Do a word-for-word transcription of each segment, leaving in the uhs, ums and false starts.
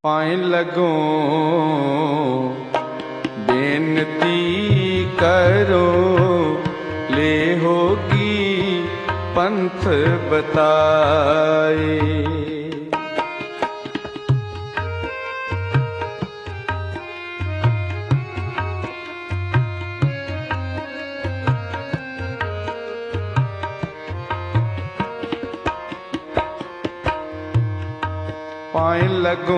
पाए लगो बेनती करो, ले होगी पंथ बताए। पाए लगो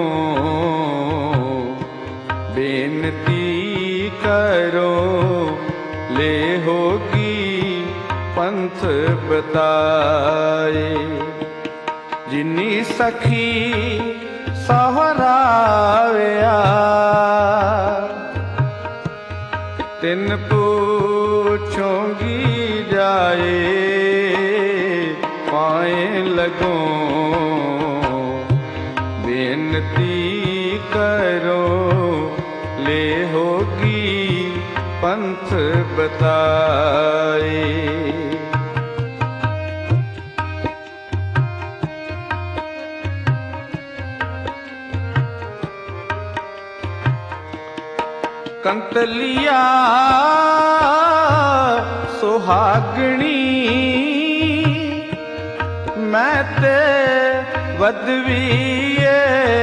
बेनती करो, ले होगी पंथ बताए। जिनी सखी सहराव्या, तिन पूछोगी जाए। पाए लगो बेनती करो, ले होगी पंथ बताए। कंतलिया सुहागणी, मैं ते वदवीए।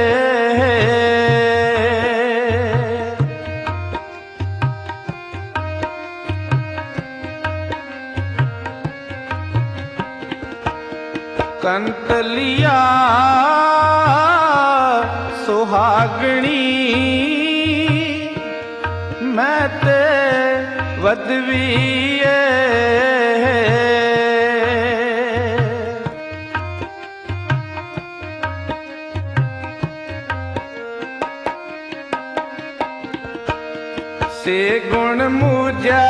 कंतलिया सुहागणी, मैं ते वदवीए। से गुण मुझे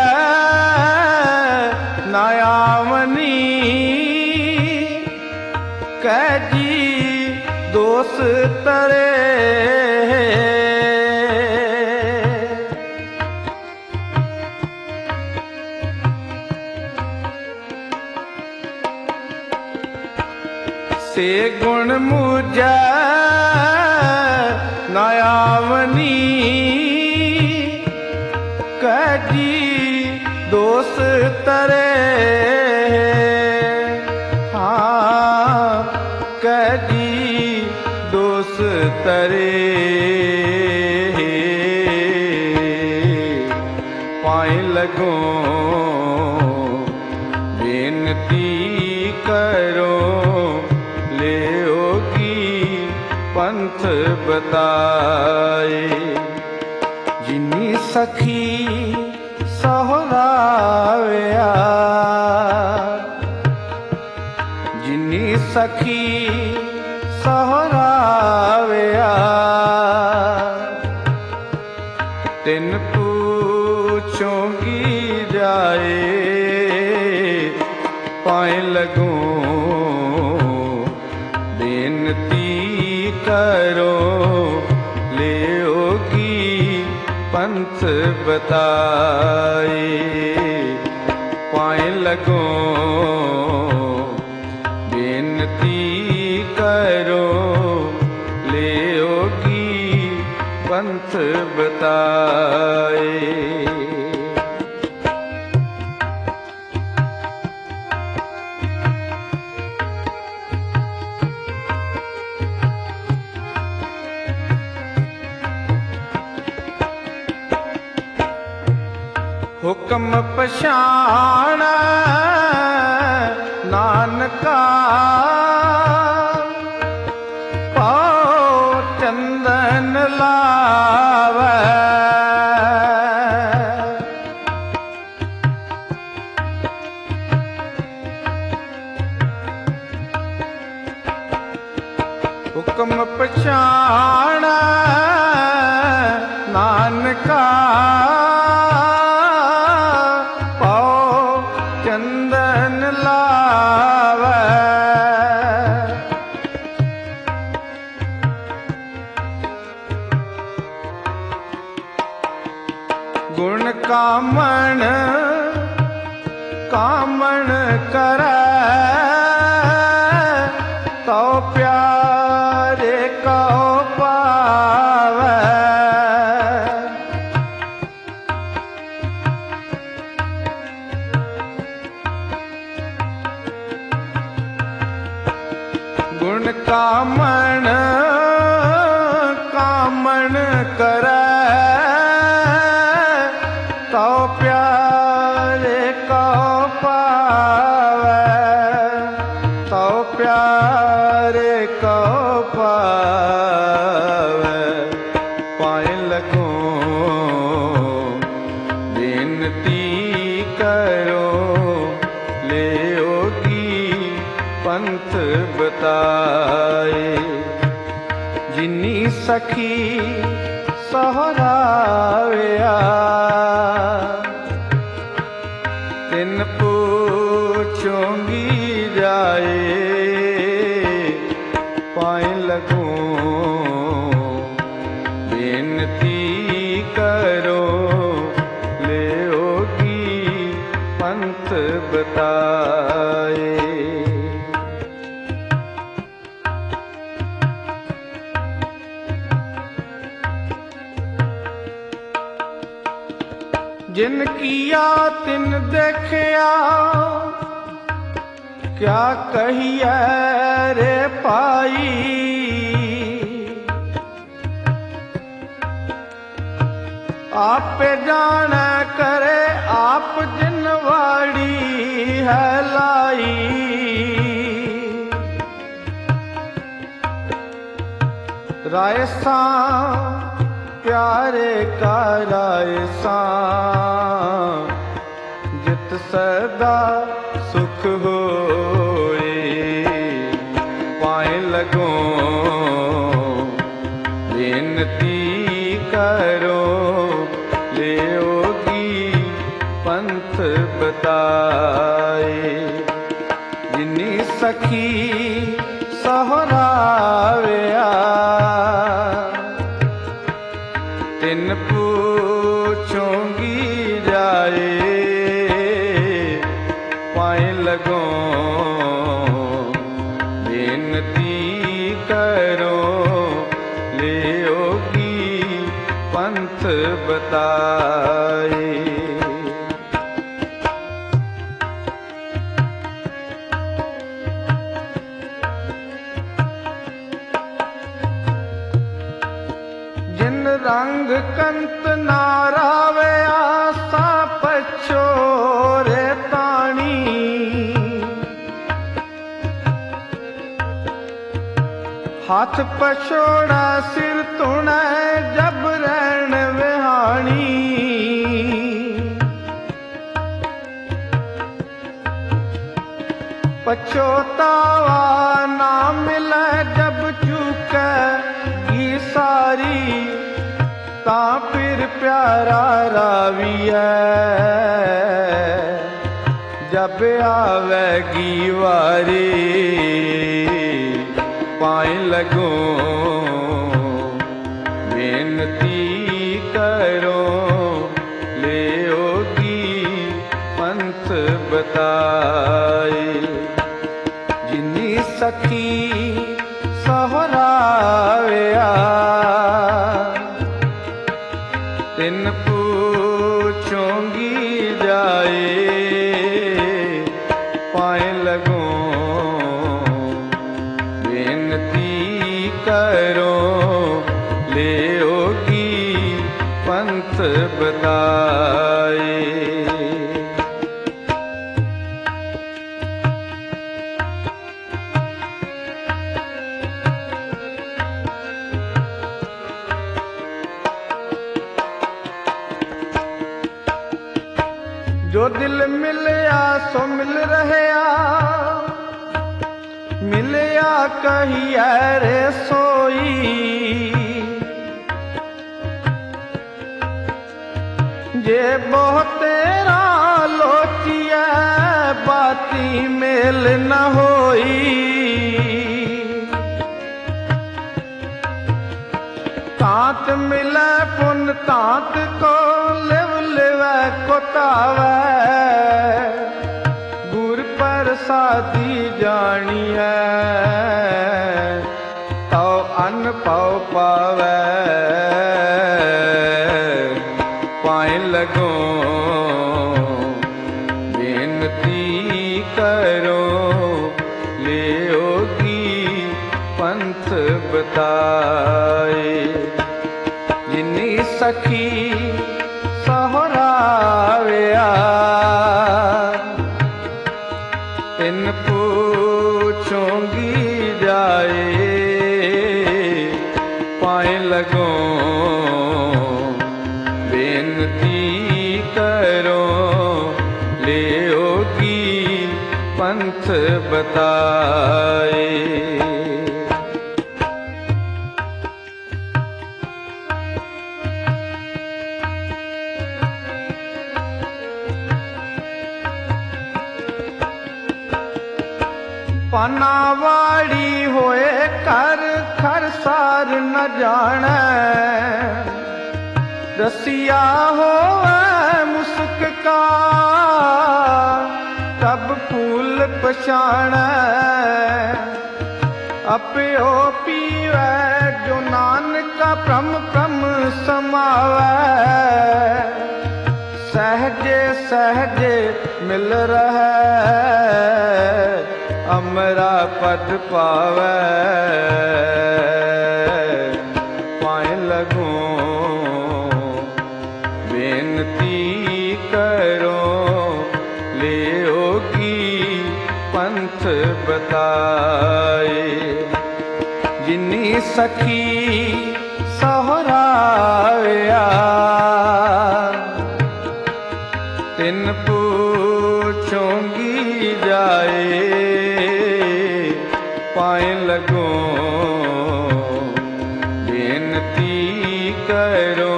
नयावनी, कैजी दोष तरे। से गुण मुझे नयावनी, कैजी दोष तरे। हाँ कैजी दोष तरे। पाए लगो बेनती करो, ले होगी पंथ बताए। जिनी सखी सहराव्या, जिनी सखी सहराव्या, तिन पूछोगी जाए। पाए लगो बेनती करो, ले होगी पंथ बताए। पाए लगो बेनती करो, ले होगी पंथ बताए। हुक्म पछाण नानका, पाओ चंदन लावै। हुक्म पछाण नानका, चंदन लावै। गुण कामण कामण करै, तो प्यारे को पा करे तो प्यारे को पावे तो प्यारे को पावे पाए लगो बेनती करो ले होगी पंथ बताए जिनी सखी सोहराविया तिन पूछूंगी जाए पाए लगूं बेनती करो ले होगी पंथ बताए जिन किया तिन देखिया क्या कहिए रे पाई आप जाने करे आप जिनवाड़ी है लाई राय सा प्यारे का राय सा जित सदा सुख होए पाए लगो बेनती करो ले होगी पंथ बताए जिनी सखी सोहराविया तिन पूछूंगी जाए पाए लगो बेनती करो ले होगी पंथ बताए रंग कंत नारावे आसा पछोरे ताणी हाथ पछोड़ा सिर तुणे जब रहन विहानी पछोतावा ना मिले जब चूके की सारी ता फिर प्यारा राविया जब आवेगी वारी पाए लगो बेनती करो ले होगी पंथ बताए जिनी सखी सोहराविया तिन पूछूंगी जाए पाए लगो बेनती करो ले होगी पंथ बताए जो दिल मिलया सो मिल रहया मिलया कहिए रे सोई जे बहुतेरा लोचिया बाती मेल न होई तात मिले पुन तात को लिव लिवे कोतावे गुर प्रसादी जानिए तो अन पाओ पावे पाए लगो बेनती करो ले होगी पंथ बताए सखी सहुराविया तिन पूछूंगी जाए पाए लगो बेनती करो लेओगी पंथ बताए। पनावाड़ी होए कर खर सार न जाने रसिया होए मुस्क का तब फूल पछाणे अपयो पीवे जो नानका प्रम प्रम समावे सहजे सहजे मिल रहे अमरा पद पावे पाए लगो बेनती करो लेओगी पंथ बताए। जिनी सखी सहुराविया तिन पूछूंगी जाए पाए लगो बेनती करो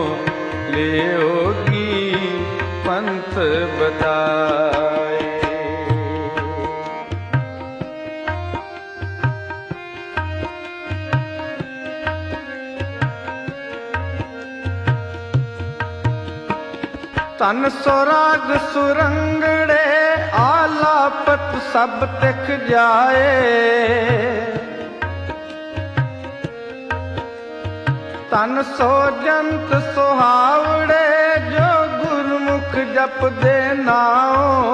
लेओगी पंथ बताए। तन सुराग सुरंगड़े आलापत सब तिख जाए तन सोजंत सुहावड़े जो गुरमुख जप दे नाओ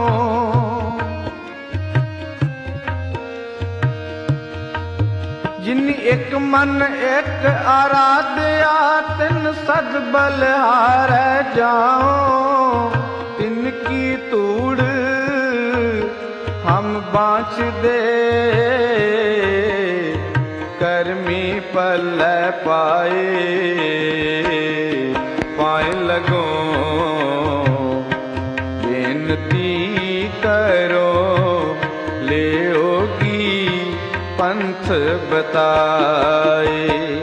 जिन एक मन एक आराध्या तिन सद बलिहार जाओ तिनकी तूड़ हम बाँच दे कर्मी पल पाए पाए लगो बेनती करो लेओगी पंथ बताए।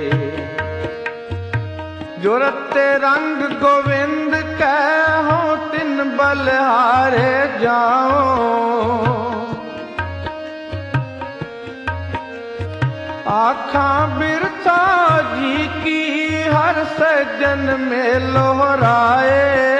जो रते रंग गोविंद कहो तिन बलिहारे जाओ आखा बिरथा जी की हर सज्जन में लोहराए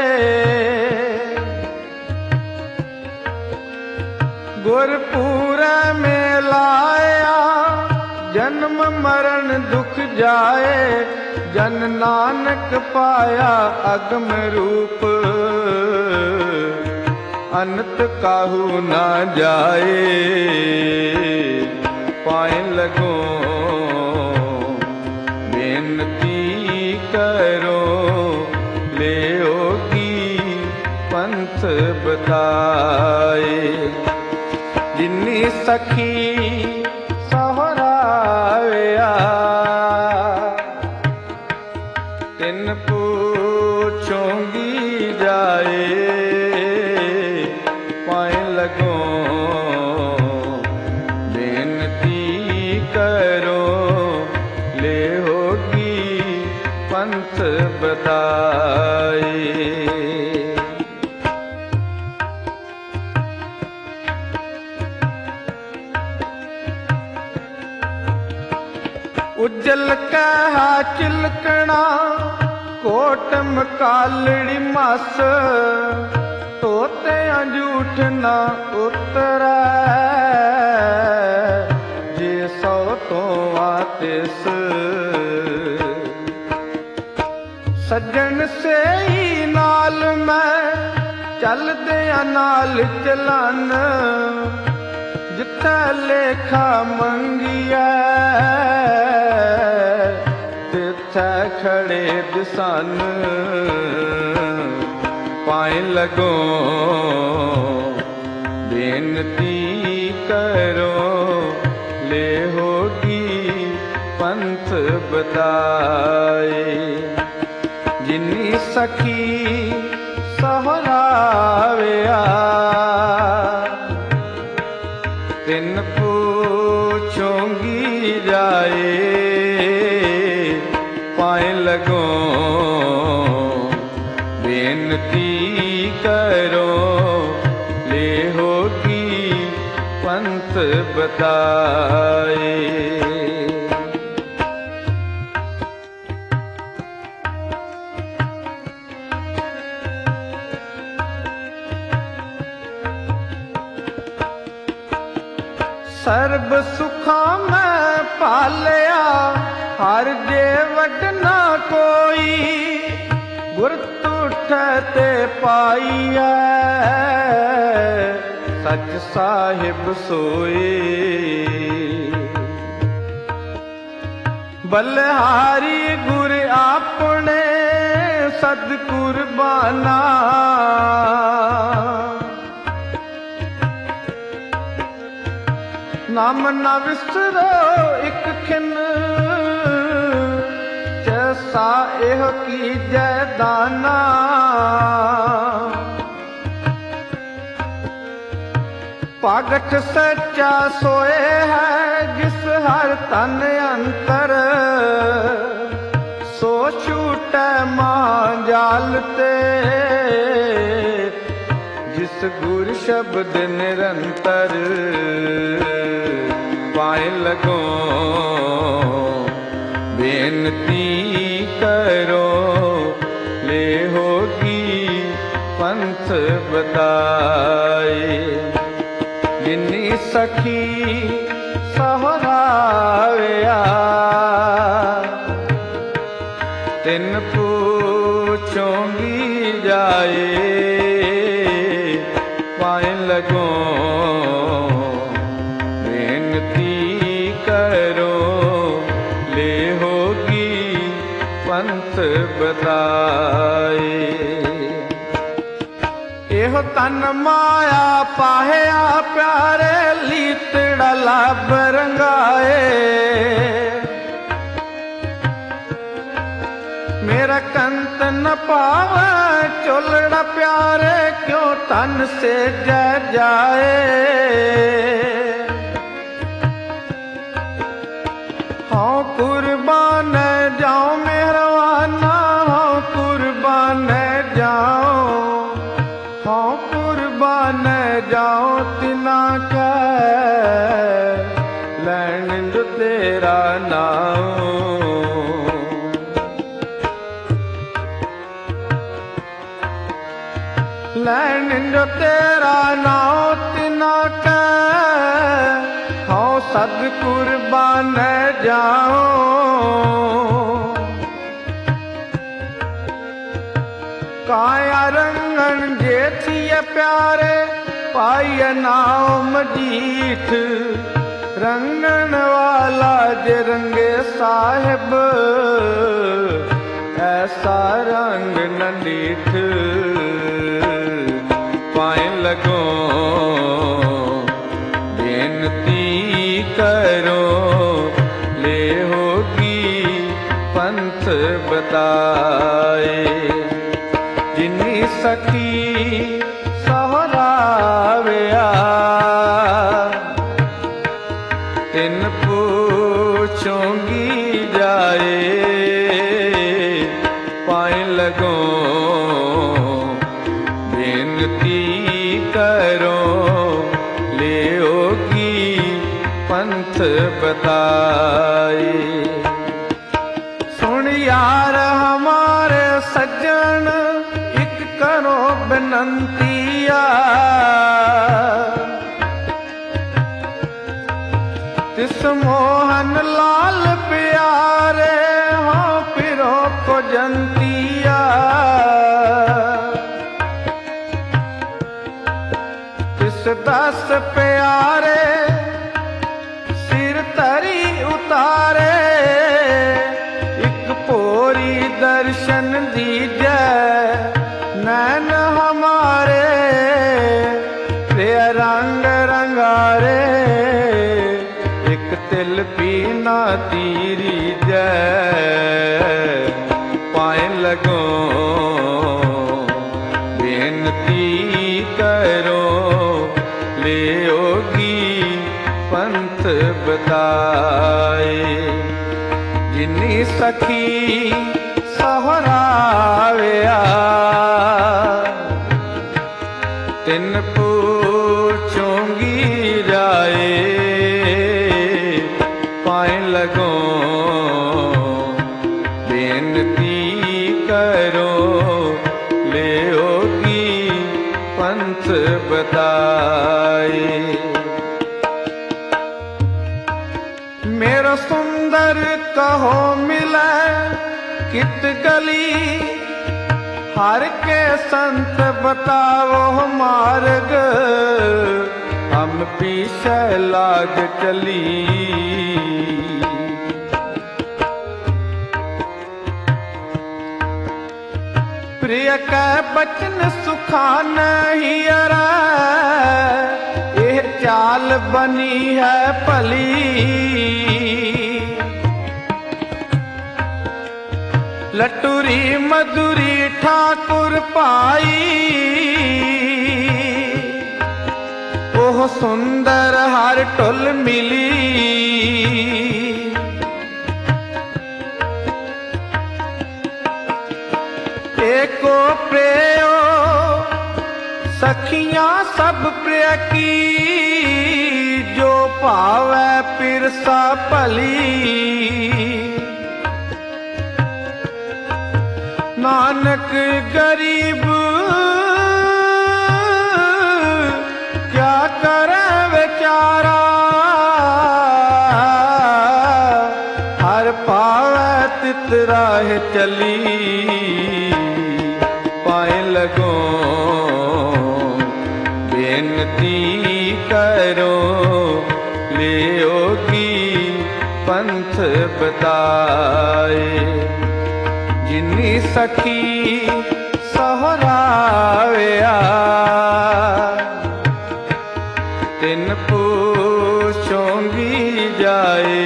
गुरपुरा में लाया जन्म मरण दुख जाए जन नानक पाया अगम रूप अनंत काहू ना जाए पाए लगो बेनती करो लेओगी पंथ बताए। जिनी सखी सहुराविया तिन पूछूंगी जाए पाए लगो बेनती करो लेओगी पंथ बताए। उजल कहा चिलकना कोटम कालड़ी मस तोते अंजूठ न उतरै जे सौ तो आतिस सज्जन से ही नाल मैं चल दिया नाल चलन जिथे लेखा मंगिया तिथे खड़े दिसन पाए लगो बेनती करो ले होगी पंथ बताए जिन्नी सखी सहराविया तिन पूछूंगी जाए पाए लगो बेनती करो ले होगी पंथ बताए सर्ब सुखा मैं पालिया हर जे वट ना कोई गुर तुठते पाइया सच साहिब सोए बलिहारी गुर आपने सद कुर्बाना नाम न विसरो एक खिन जैसा एह की जयदाना पागठ सच्चा सोए है जिस हर तन अंतर सो छूटे मां जालते जिस गुर शब्द निरंतर पाए लगो बेनती करो ले होगी पंथ बताए जिन्नी सखी सहराविया तिन पूछूंगी जाए पाए लगो बेनती करो ले होगी पंथ बताए एहो तन माया पाया प्यारे लीतड़ा लब रंगाए मेरा कंत न पावे चोलड़ा प्यारे क्यों तन से जय जाए हाँ कुर्बान जाओ मेहरबाना हाँ कुर्बान जाओ हाँ कुर्बान जाओ तिना का लैन जो तेरा नाम लैन जो तेरा नाम तिना का हाँ सद कुर्बान जाओ काया रंगन जेठिए प्यारे पाइय नाम मजीठ रंगन वाला जे रंगे साहिब ऐसा रंग न नीठ पाए लगो बेनती करो ले होगी पंथ बताए जिन्नी सखी सहराविया तिन पूछूंगी जाए पाए लगो बेनती करो ले होगी पंथ बताए सुन यार हमारे सज्जन एक करो बिनंतिया तिस मोहन लाल प्यारे हाँ पिरो को जंतिया तिस दस प्यारे सिर तरी उतारे एक पोरी तीरी जय पाए लगो बेनती करो ले होगी पंथ बताए जिन्नी सखी सहराव्या तिन पूछूंगी जाए पाए लगो बेनती करो ले होगी पंथ बताए मेरा सुंदर कहो मिले कित गली हर के संत बताओ मार्ग हम पीछे लाग चली प्रिय कै बचन सुखान हियरा यह चाल बनी है भली लटूरी मधुरी ठाकुर पाई ओह सुंदर हर टुल मिली एको प्रियो सखियां सब प्रिय की जो पावै पिरसा भली नानक गरीब क्या करे बेचारा हर पावे तित राह चली पाए लगो बेनती करो ले होगी पंथ बताए जिन्नी सखी सहराव्या तिन पूछूंगी जाए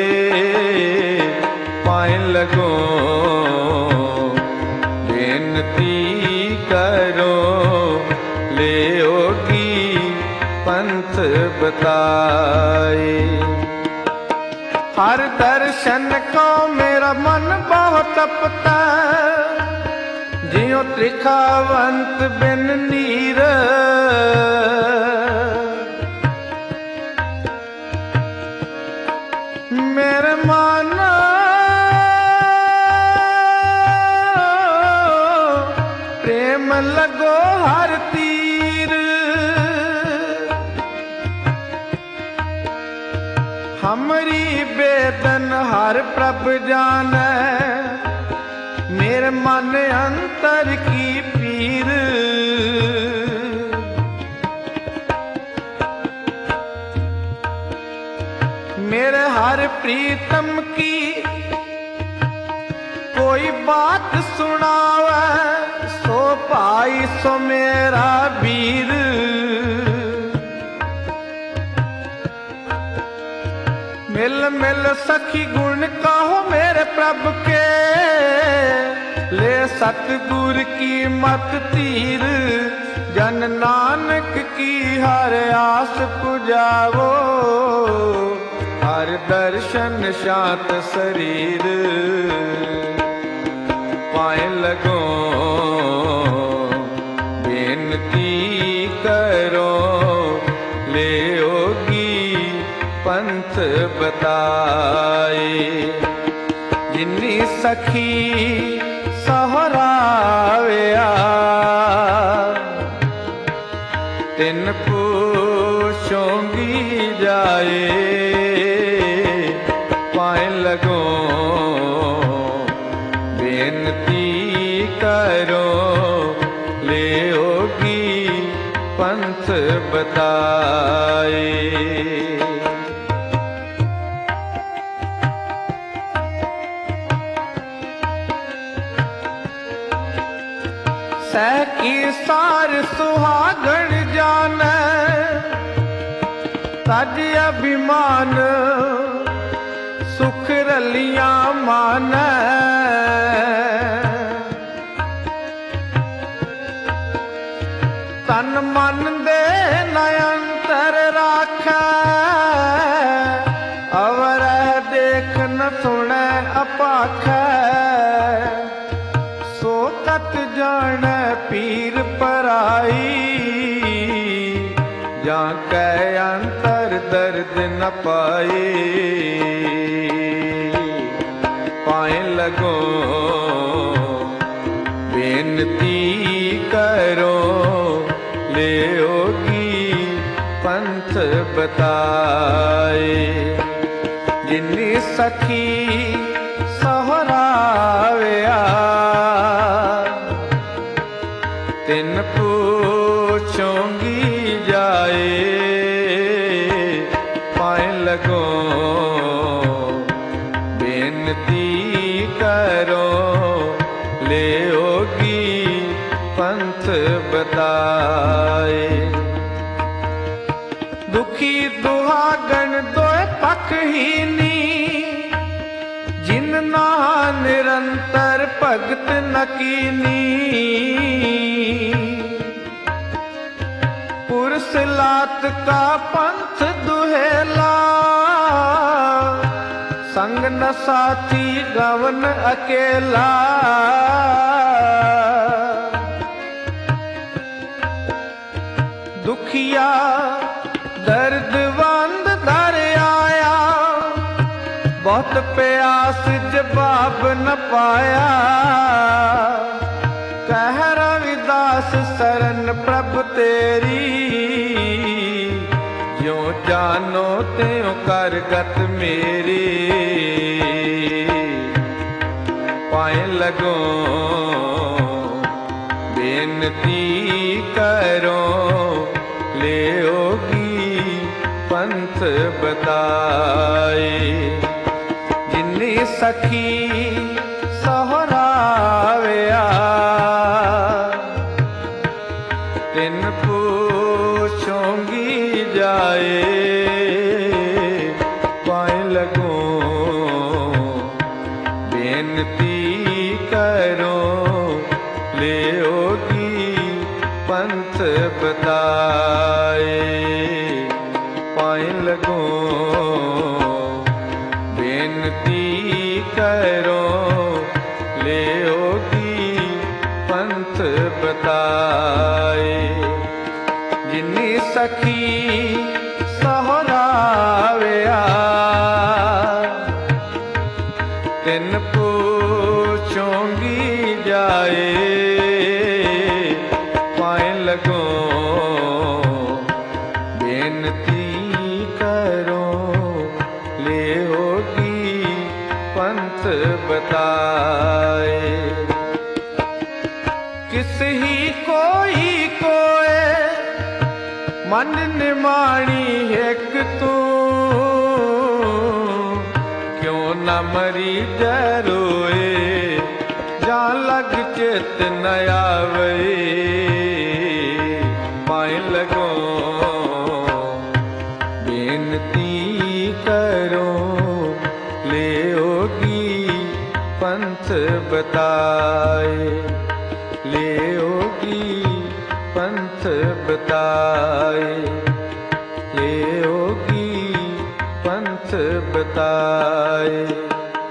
पाए लगो बेनती करो ले होगी पंथ बताए हर दर्शन को मेरा मन बहुत तपता जियो त्रिखावंत बिन नीर मेरे माना प्रेम लगो हर तीर हमरी बेदन हर प्रभ जाने मेरे मन अंतर की पीर मेरे हर प्रीतम की कोई बात सुनावे सो पाई सो मेरा वीर मिल मिल सखी गुण कहो मेरे प्रभु के ले सतगुर की मत तीर जन नानक की हर आस पुजावो हर दर्शन शांत शरीर पाए लगो बेनती करो ले होगी पंथ बताए जिन्नी सखी सहराव्या तिन पूछूंगी जाए पाए लगो बेनती करो ले होगी पंथ बताए सह की सार सुहागण जाने तज अभिमान सुख गलियां मानै। तन मन दे नयंतर राखै, अवर देख न सुनै अपाखै। सो कत जाने पीर पराई, जां कै अंतर दर्द न पाए। पाए लगो बेनती करो, ले होगी पंथ बताए। जिन्नी सखी सहराव्या, तिन पूछोंगी जाए। पाए लगो बेनती करो, ले होगी पंथ बताए। दुखी दुहागन दोए पख हीनी, जिन ना निरंतर भगत न कीनी। पुरुष लात का पंथ दुहेला, संग न साथी गवन अकेला। दुखिया दर्द वंद धर आया, बहुत प्यास जवाब न पाया। कह रविदास शरण प्रभु तेरी, ज्यों जानो त्यों कर गत मेरी। पाए लगो बेनती करो, ले होगी पंथ बताए। जिन्नी सखी सहराव्या, तिन पूछोंगी जाए। पाए लगो बेनती करो, ले होगी पंथ बताए। पाए लगो बेनती करो, ले होगी पंथ बताए। जिन्नी सखी सहराव्या, तिन पूछोंगी जाए। पाए लगो बेनती करो, ले होगी पंथ बताए। किस ही कोई कोय मन निमाणी एक तू, क्यों न मरी जरोए, जां लग चित न आवे। पाए लगो बेनती करो, ले होगी पंथ बताए। ले होगी पंथ बताए, ले होगी पंथ बताए।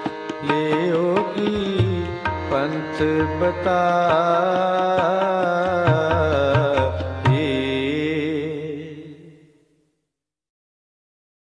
ले होगी पंथ बताए।